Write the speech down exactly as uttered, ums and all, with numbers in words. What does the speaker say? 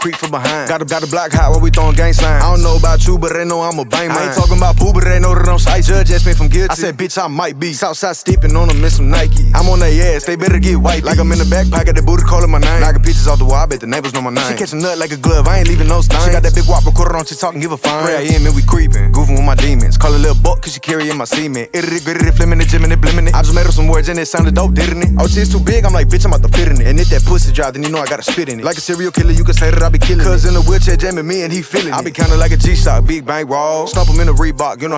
creep from behind. Got a, got a block hot while we throwing gang signs. I don't know about you, but they know I'm a bang man. I ain't talking about poo, but they know that I'm shy. Judge asked me if I'm guilty. I said, bitch, I might be. Southside stepping on them in some Nike. I'm on their ass, they better get white. Like I'm in the back pocket, the booty calling my name. Knocking pictures off the wall, I bet the neighbors know my name. She catch a nut like a glove, I ain't leaving no stain. She got that big whop recorder on, she talking, give a fine. Pray I am and we creeping, goofing with my demons. Call a little buck, cause she carrying my semen. Itty gritty, flimming the gym and it blimmin' it. I just made up some words and it sounded dope, didn't it? Oh, shit's too big, I'm like, bitch, I'm about to fit in it. And if that pussy dry, then you know I gotta spit in it. Like a serial killer, you can say that I be killing. Cause in the wheelchair jamming me and he feeling it. I be kinda like a G-Shock, big bang raw. Stomp him in a Reebok, you know